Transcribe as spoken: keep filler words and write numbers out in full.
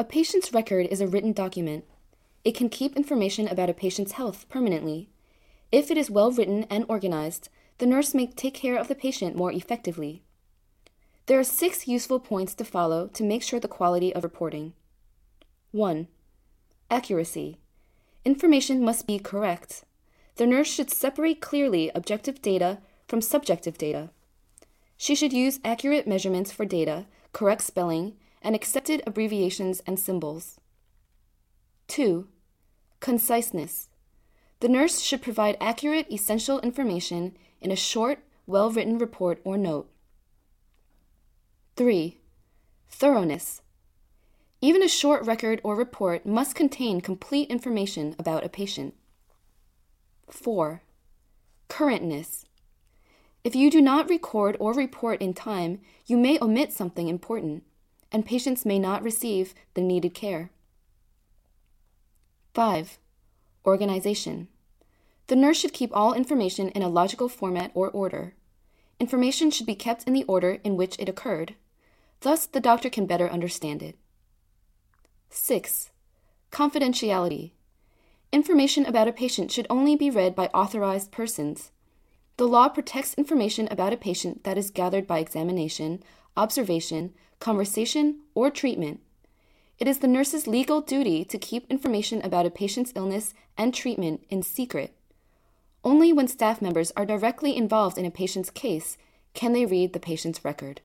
A patient's record is a written document. It can keep information about a patient's health permanently. If it is well written and organized, the nurse may take care of the patient more effectively. There are six useful points to follow to make sure the quality of reporting. one. Accuracy. Information must be correct. The nurse should separate clearly objective data from subjective data. She should use accurate measurements for data, correct spelling, and accepted abbreviations and symbols. two. Conciseness. The nurse should provide accurate, essential information in a short, well-written report or note. three. Thoroughness. Even a short record or report must contain complete information about a patient. four. Currentness. If you do not record or report in time, you may omit something important, and patients may not receive the needed care. five. Organization. The nurse should keep all information in a logical format or order. Information should be kept in the order in which it occurred. Thus, the doctor can better understand it. six. Confidentiality. Information about a patient should only be read by authorized persons. The law protects information about a patient that is gathered by examination, observation, conversation, or treatment. It is the nurse's legal duty to keep information about a patient's illness and treatment in secret. Only when staff members are directly involved in a patient's case can they read the patient's record.